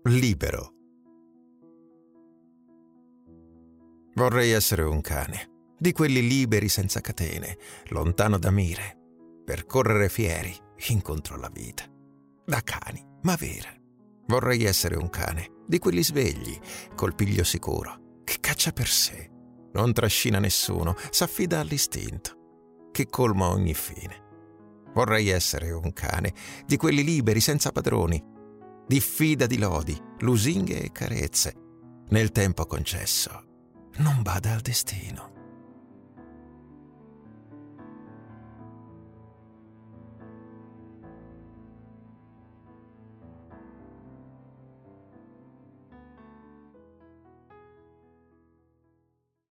libero. Vorrei essere un cane, di quelli liberi senza catene, lontano da mire, per correre fieri incontro alla vita. Da cani, ma vera. Vorrei essere un cane, di quelli svegli, col piglio sicuro, che caccia per sé, non trascina nessuno, s'affida all'istinto, che colma ogni fine. Vorrei essere un cane, di quelli liberi senza padroni, diffida di lodi, lusinghe e carezze, nel tempo concesso. Non bada al destino.